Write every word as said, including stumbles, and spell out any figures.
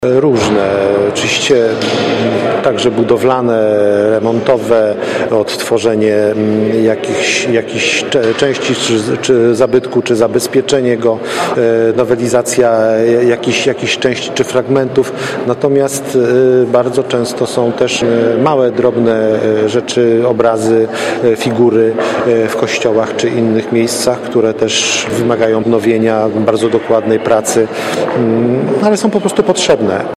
Różne, oczywiście także budowlane, remontowe, odtworzenie jakichś, jakichś części czy, czy zabytku, czy zabezpieczenie go, nowelizacja jakichś, jakichś części czy fragmentów. Natomiast bardzo często są też małe, drobne rzeczy, obrazy, figury w kościołach czy innych miejscach, które też wymagają odnowienia, bardzo dokładnej pracy, ale są po prostu potrzebne.